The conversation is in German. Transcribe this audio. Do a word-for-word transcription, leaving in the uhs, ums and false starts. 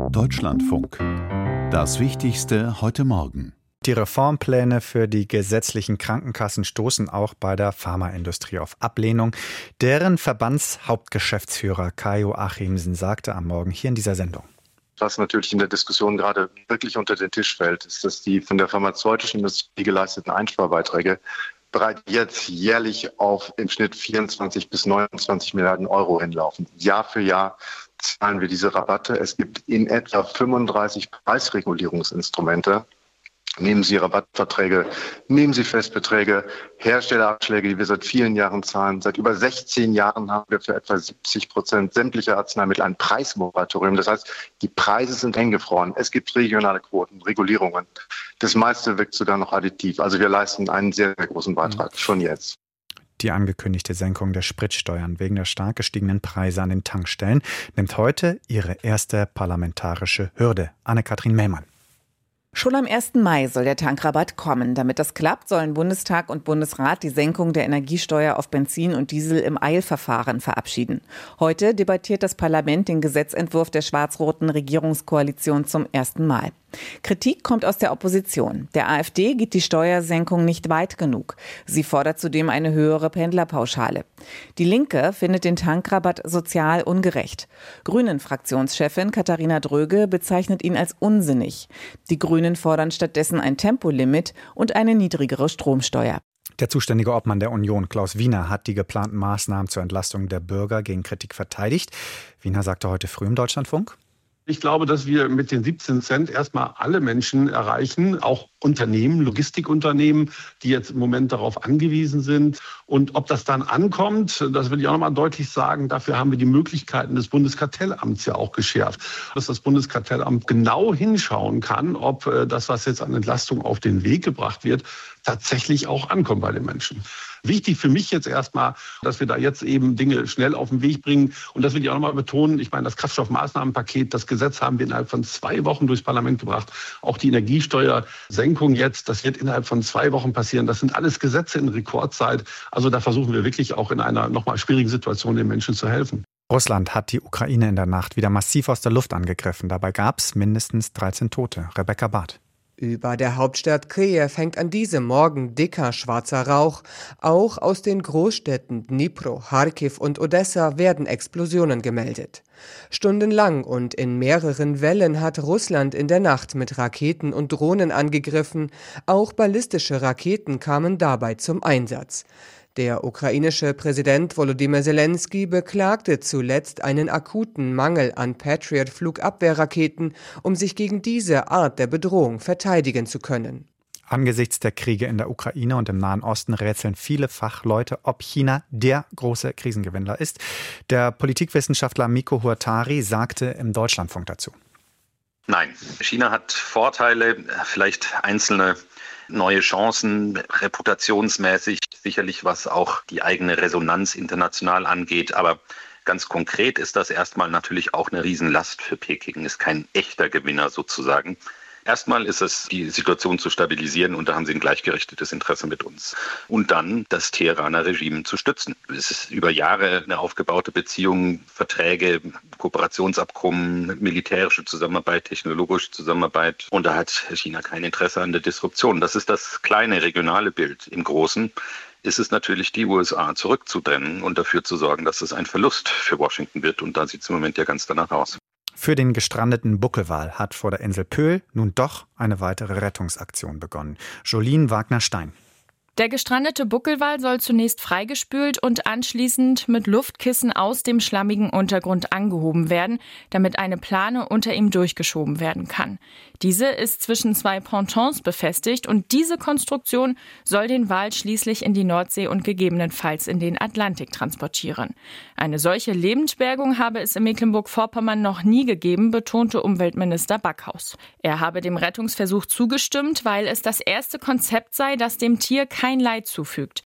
Deutschlandfunk. Das Wichtigste heute Morgen. Die Reformpläne für die gesetzlichen Krankenkassen stoßen auch bei der Pharmaindustrie auf Ablehnung. Deren Verbandshauptgeschäftsführer Kai Achimsen sagte am Morgen hier in dieser Sendung. Was natürlich in der Diskussion gerade wirklich unter den Tisch fällt, ist, dass die von der pharmazeutischen Industrie geleisteten Einsparbeiträge bereits jetzt jährlich auf im Schnitt vierundzwanzig bis neunundzwanzig Milliarden Euro hinlaufen. Jahr für Jahr zahlen wir diese Rabatte. Es gibt in etwa fünfunddreißig Preisregulierungsinstrumente. Nehmen Sie Rabattverträge, nehmen Sie Festbeträge, Herstellerabschläge, die wir seit vielen Jahren zahlen. Seit über sechzehn Jahren haben wir für etwa siebzig Prozent sämtlicher Arzneimittel ein Preismoratorium. Das heißt, die Preise sind eingefroren. Es gibt regionale Quoten, Regulierungen. Das meiste wirkt sogar noch additiv. Also wir leisten einen sehr, sehr großen Beitrag, schon jetzt. Die angekündigte Senkung der Spritsteuern wegen der stark gestiegenen Preise an den Tankstellen nimmt heute ihre erste parlamentarische Hürde. Anne-Kathrin Mähmann. Schon am ersten Mai soll der Tankrabatt kommen. Damit das klappt, sollen Bundestag und Bundesrat die Senkung der Energiesteuer auf Benzin und Diesel im Eilverfahren verabschieden. Heute debattiert das Parlament den Gesetzentwurf der schwarz-roten Regierungskoalition zum ersten Mal. Kritik kommt aus der Opposition. Der AfD geht die Steuersenkung nicht weit genug. Sie fordert zudem eine höhere Pendlerpauschale. Die Linke findet den Tankrabatt sozial ungerecht. Grünen-Fraktionschefin Katharina Dröge bezeichnet ihn als unsinnig. Die Grünen fordern stattdessen ein Tempolimit und eine niedrigere Stromsteuer. Der zuständige Obmann der Union, Klaus Wiener, hat die geplanten Maßnahmen zur Entlastung der Bürger gegen Kritik verteidigt. Wiener sagte heute früh im Deutschlandfunk: Ich glaube, dass wir mit den siebzehn Cent erstmal alle Menschen erreichen, auch Unternehmen, Logistikunternehmen, die jetzt im Moment darauf angewiesen sind. Und ob das dann ankommt, das will ich auch noch mal deutlich sagen, dafür haben wir die Möglichkeiten des Bundeskartellamts ja auch geschärft. Dass das Bundeskartellamt genau hinschauen kann, ob das, was jetzt an Entlastung auf den Weg gebracht wird, tatsächlich auch ankommt bei den Menschen. Wichtig für mich jetzt erstmal, dass wir da jetzt eben Dinge schnell auf den Weg bringen. Und das will ich auch nochmal betonen. Ich meine, das Kraftstoffmaßnahmenpaket, das Gesetz haben wir innerhalb von zwei Wochen durchs Parlament gebracht. Auch die Energiesteuersenkung jetzt, das wird innerhalb von zwei Wochen passieren. Das sind alles Gesetze in Rekordzeit. Also da versuchen wir wirklich auch in einer nochmal schwierigen Situation den Menschen zu helfen. Russland hat die Ukraine in der Nacht wieder massiv aus der Luft angegriffen. Dabei gab es mindestens dreizehn Tote. Rebecca Barth. Über der Hauptstadt Kiew hängt an diesem Morgen dicker schwarzer Rauch. Auch aus den Großstädten Dnipro, Charkiw und Odessa werden Explosionen gemeldet. Stundenlang und in mehreren Wellen hat Russland in der Nacht mit Raketen und Drohnen angegriffen. Auch ballistische Raketen kamen dabei zum Einsatz. Der ukrainische Präsident Volodymyr Zelensky beklagte zuletzt einen akuten Mangel an Patriot-Flugabwehrraketen, um sich gegen diese Art der Bedrohung verteidigen zu können. Angesichts der Kriege in der Ukraine und im Nahen Osten rätseln viele Fachleute, ob China der große Krisengewinner ist. Der Politikwissenschaftler Miko Huatari sagte im Deutschlandfunk dazu: Nein, China hat Vorteile, vielleicht einzelne neue Chancen, reputationsmäßig, sicherlich was auch die eigene Resonanz international angeht. Aber ganz konkret ist das erstmal natürlich auch eine Riesenlast für Peking, ist kein echter Gewinner sozusagen. Erstmal ist es, die Situation zu stabilisieren, und da haben sie ein gleichgerichtetes Interesse mit uns. Und dann das Teheraner Regime zu stützen. Es ist über Jahre eine aufgebaute Beziehung, Verträge, Kooperationsabkommen, militärische Zusammenarbeit, technologische Zusammenarbeit. Und da hat China kein Interesse an der Disruption. Das ist das kleine regionale Bild. Im Großen ist es natürlich, die U S A zurückzudrängen und dafür zu sorgen, dass es ein Verlust für Washington wird. Und da sieht es im Moment ja ganz danach aus. Für den gestrandeten Buckelwal hat vor der Insel Pöhl nun doch eine weitere Rettungsaktion begonnen. Jolien Wagner-Stein. Der gestrandete Buckelwal soll zunächst freigespült und anschließend mit Luftkissen aus dem schlammigen Untergrund angehoben werden, damit eine Plane unter ihm durchgeschoben werden kann. Diese ist zwischen zwei Pontons befestigt und diese Konstruktion soll den Wal schließlich in die Nordsee und gegebenenfalls in den Atlantik transportieren. Eine solche Lebendbergung habe es in Mecklenburg-Vorpommern noch nie gegeben, betonte Umweltminister Backhaus. Er habe dem Rettungsversuch zugestimmt, weil es das erste Konzept sei, das dem Tier kein Leid zufügt.